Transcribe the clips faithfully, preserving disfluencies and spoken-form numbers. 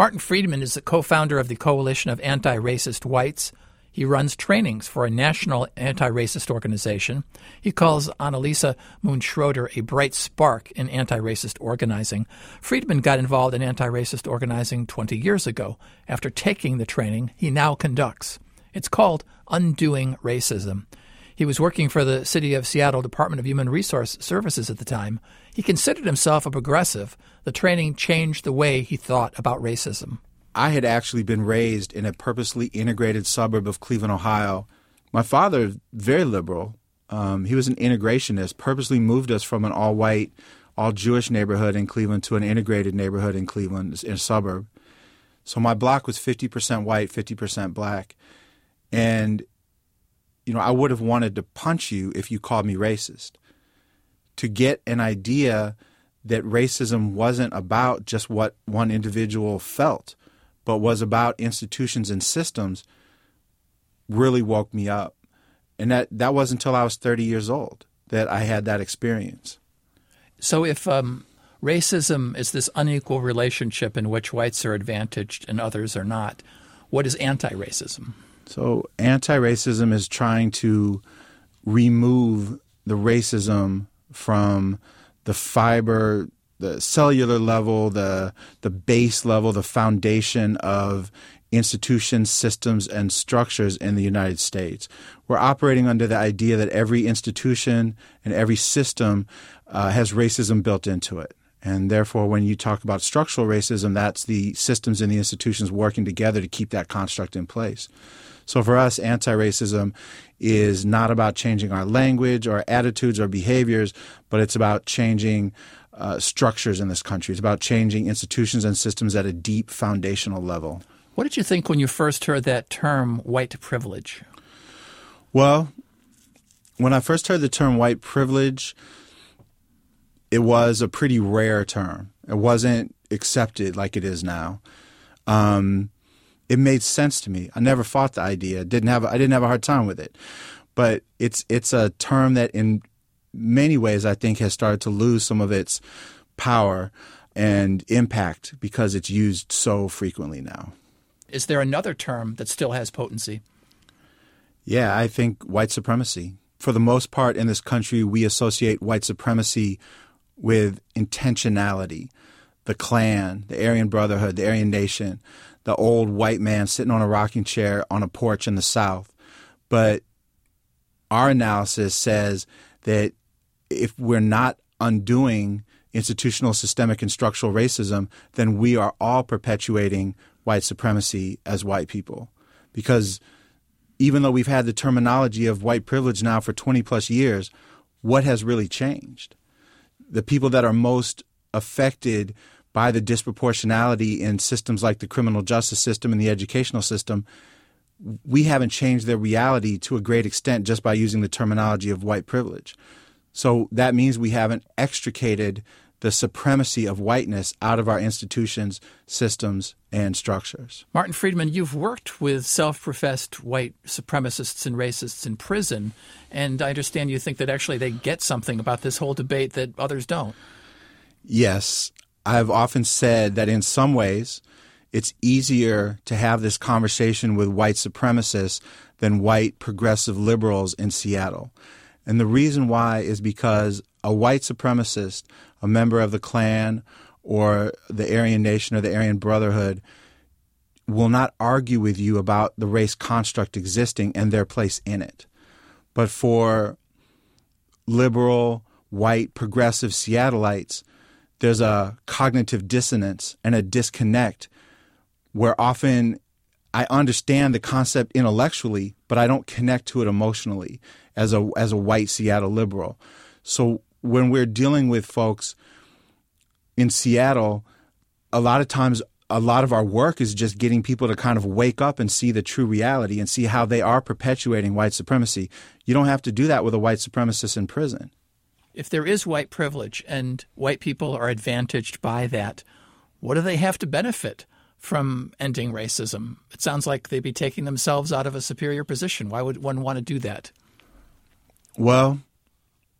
Martin Friedman is the co-founder of the Coalition of Anti-Racist Whites. He runs trainings for a national anti-racist organization. He calls Annalisa Moon-Schroeder a bright spark in anti-racist organizing. Friedman got involved in anti-racist organizing twenty years ago. After taking the training, he now conducts. It's called Undoing Racism. He was working for the City of Seattle Department of Human Resource Services at the time. He considered himself a progressive. The training changed the way he thought about racism. I had actually been raised in a purposely integrated suburb of Cleveland, Ohio. My father, very liberal. Um, he was an integrationist, purposely moved us from an all-white, all-Jewish neighborhood in Cleveland to an integrated neighborhood in Cleveland, in a suburb. So my block was fifty percent white, fifty percent black. And, you know, I would have wanted to punch you if you called me racist. To get an idea that racism wasn't about just what one individual felt, but was about institutions and systems, really woke me up. And that, that wasn't until I was thirty years old that I had that experience. So if um, racism is this unequal relationship in which whites are advantaged and others are not, what is anti-racism? So anti-racism is trying to remove the racism from the fiber, the cellular level, the the base level, the foundation of institutions, systems, and structures in the United States. We're operating under the idea that every institution and every system uh, has racism built into it. And therefore, when you talk about structural racism, that's the systems and the institutions working together to keep that construct in place. So for us, anti-racism is not about changing our language or attitudes or behaviors, but it's about changing uh, structures in this country. It's about changing institutions and systems at a deep foundational level. What did you think when you first heard that term, white privilege? Well, when I first heard the term white privilege, it was a pretty rare term. It wasn't accepted like it is now. Um, it made sense to me. I never fought the idea. Didn't have I didn't have a hard time with it. But it's it's a term that in many ways I think has started to lose some of its power and impact because it's used so frequently now. Is there another term that still has potency? Yeah, I think white supremacy. For the most part in this country, we associate white supremacy with intentionality. The Klan, the Aryan Brotherhood, the Aryan Nation, the old white man sitting on a rocking chair on a porch in the South. But our analysis says that if we're not undoing institutional, systemic, and structural racism, then we are all perpetuating white supremacy as white people. Because even though we've had the terminology of white privilege now for twenty plus years, what has really changed? The people that are most affected by the disproportionality in systems like the criminal justice system and the educational system, we haven't changed their reality to a great extent just by using the terminology of white privilege. So that means we haven't extricated the supremacy of whiteness out of our institutions, systems, and structures. Martin Friedman, you've worked with self-professed white supremacists and racists in prison, and I understand you think that actually they get something about this whole debate that others don't. Yes. I've often said that in some ways it's easier to have this conversation with white supremacists than white progressive liberals in Seattle. And the reason why is because a white supremacist, a member of the Klan or the Aryan Nation or the Aryan Brotherhood, will not argue with you about the race construct existing and their place in it. But for liberal, white, progressive Seattleites, there's a cognitive dissonance and a disconnect where often I understand the concept intellectually, but I don't connect to it emotionally as a as a white Seattle liberal. So when we're dealing with folks in Seattle, a lot of times a lot of our work is just getting people to kind of wake up and see the true reality and see how they are perpetuating white supremacy. You don't have to do that with a white supremacist in prison. If there is white privilege and white people are advantaged by that, what do they have to benefit from ending racism? It sounds like they'd be taking themselves out of a superior position. Why would one want to do that? Well,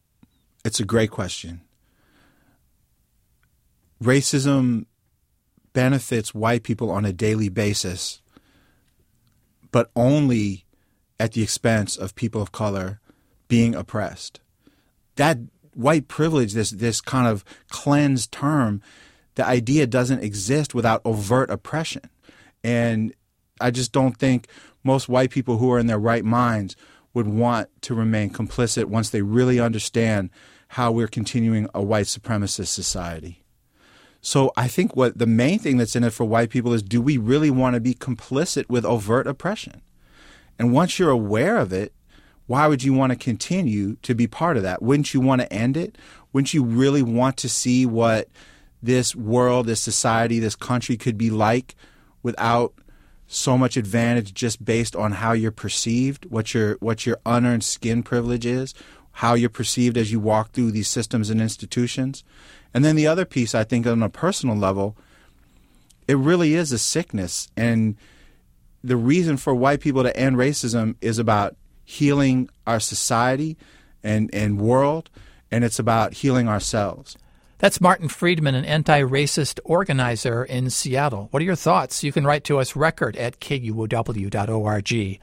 it's a great question. Racism benefits white people on a daily basis, but only at the expense of people of color being oppressed. That white privilege, this this kind of cleansed term, the idea doesn't exist without overt oppression. And I just don't think most white people who are in their right minds would want to remain complicit once they really understand how we're continuing a white supremacist society. So I think what the main thing that's in it for white people is, do we really want to be complicit with overt oppression? And once you're aware of it, why would you want to continue to be part of that? Wouldn't you want to end it? Wouldn't you really want to see what this world, this society, this country could be like without so much advantage just based on how you're perceived, what your what your unearned skin privilege is, how you're perceived as you walk through these systems and institutions? And then the other piece, I think, on a personal level, it really is a sickness. And the reason for white people to end racism is about healing our society and, and world, and it's about healing ourselves. That's Martin Friedman, an anti-racist organizer in Seattle. What are your thoughts? You can write to us, record at K U O W dot org.